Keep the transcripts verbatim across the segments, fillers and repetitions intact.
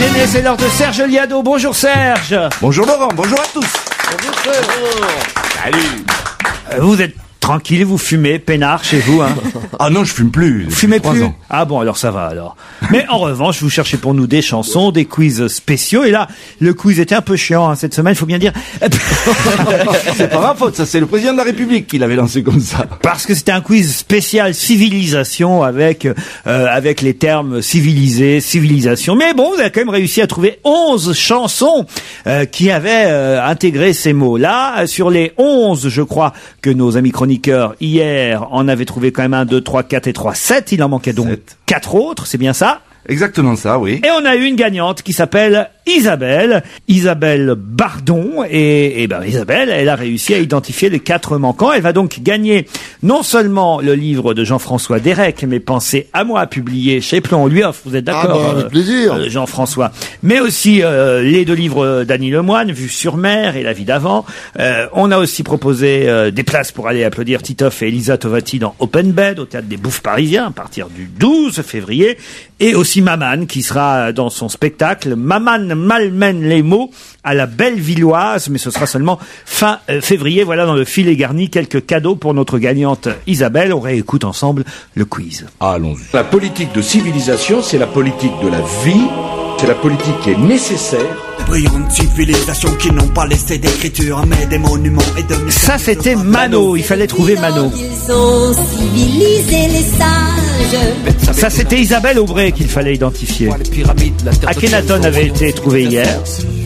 déchaîné, c'est l'heure de Serge Liado. Bonjour Serge. Bonjour Laurent, bonjour à tous. Bonjour Serge. Salut. Vous êtes tranquille, vous fumez, peinard chez vous, hein? Ah non, je fume plus. Vous fumez plus? Ans. Ah bon, alors ça va alors. Mais en revanche, vous cherchez pour nous des chansons, des quiz spéciaux. Et là, le quiz était un peu chiant hein, cette semaine, il faut bien dire. C'est pas ma faute, ça c'est le président de la République qui l'avait lancé comme ça. Parce que c'était un quiz spécial civilisation avec euh, avec les termes civilisé, civilisation. Mais bon, vous avez quand même réussi à trouver onze chansons euh, qui avaient euh, intégré ces mots-là. Sur les onze, je crois que nos amis chroniqueurs hier en avaient trouvé quand même un, deux, trois, quatre et trois, sept. Il en manquait donc quatre autres, c'est bien ça? Exactement ça, oui. Et on a eu une gagnante qui s'appelle Isabelle, Isabelle Bardon, et, et ben Isabelle, elle a réussi à identifier les quatre manquants. Elle va donc gagner non seulement le livre de Jean-François Derek, mais Pensez à moi, publié chez Plon. On lui offre, vous êtes d'accord? Ah bah, avec plaisir. Euh, Jean-François. Mais aussi euh, les deux livres d'Annie Lemoine, Vue sur mer et La vie d'avant. Euh, on a aussi proposé euh, des places pour aller applaudir Titoff et Elisa Tovati dans Open Bed au Théâtre des Bouffes Parisiens à partir du douze février, et aussi Maman qui sera dans son spectacle Maman malmène les mots à la Bellevilloise, mais ce sera seulement fin euh, février. Voilà, dans le filet garni, quelques cadeaux pour notre gagnante Isabelle. On réécoute ensemble le quiz. Allons-y. La politique de civilisation, c'est la politique de la vie, c'est la politique qui est nécessaire. Brillantes civilisations qui n'ont pas laissé d'écriture, mais des monuments et de... Ça, c'était Mano. Il fallait trouver Mano. Ils ont civilisé les sages. Ça, c'était Isabelle Aubray qu'il fallait identifier. Akhenaton avait été trouvé hier.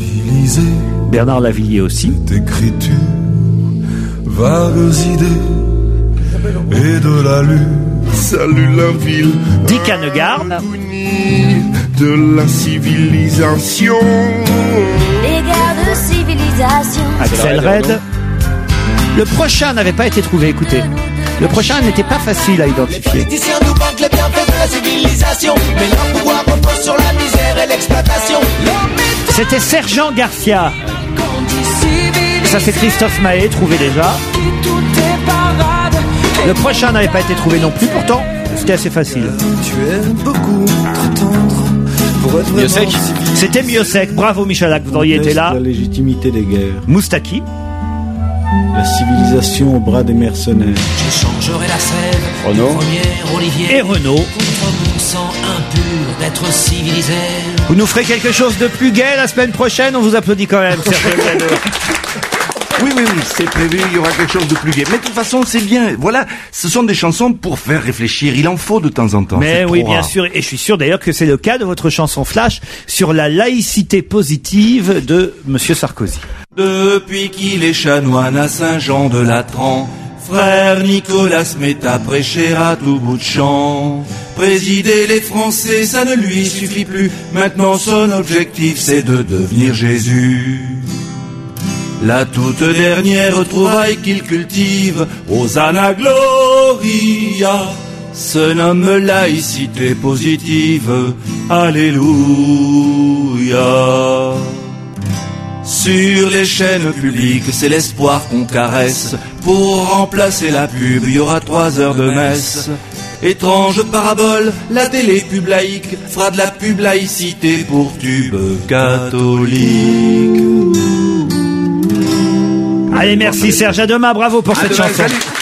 Bernard Lavillier aussi. D'écriture, vagues idées et de la lune. Salut la ville. Dick Hanegarde. De la civilisation. Les guerres de civilisation. Axel Red. Le prochain n'avait pas été trouvé, écoutez. Le prochain n'était pas facile à identifier. Les politiciens nous vantent les bienfaits de la civilisation, mais leur pouvoir repose sur la misère et l'exploitation. C'était Sergent Garcia. Ça, c'est Christophe Mahé, trouvé déjà. Le prochain n'avait pas été trouvé non plus, pourtant c'était assez facile. Tu es beaucoup trop tendre pour être Miosek. C'était Miosek. Bravo Michalak, vous auriez été là. La légitimité des guerres. Moustaki. La civilisation au bras des mercenaires. J'échangerai la sève Renaud. du premier Olivier Et Renaud. contre mon sang impur d'être civilisé. Vous nous ferez quelque chose de plus gai la semaine prochaine, on vous applaudit quand même, Serge Liado. Oui, oui, oui, c'est prévu, il y aura quelque chose de plus gai. Mais de toute façon, c'est bien. Voilà, ce sont des chansons pour faire réfléchir. Il en faut de temps en temps. Mais oui, bien rare. sûr. Et je suis sûr d'ailleurs que c'est le cas de votre chanson Flash sur la laïcité positive de Monsieur Sarkozy. Depuis qu'il est chanoine à Saint-Jean de Latran, frère Nicolas se met à prêcher à tout bout de champ. Présider les Français, ça ne lui suffit plus. Maintenant son objectif, c'est de devenir Jésus. La toute dernière trouvaille qu'il cultive, Hosanna Gloria, se nomme laïcité positive. Alléluia. Sur les chaînes publiques, c'est l'espoir qu'on caresse. Pour remplacer la pub, il y aura trois heures de messe. Étrange parabole, la télé pub laïque fera de la pub laïcité pour tube catholique. Allez, merci Serge, à demain, bravo pour À cette demain, chanson. salut.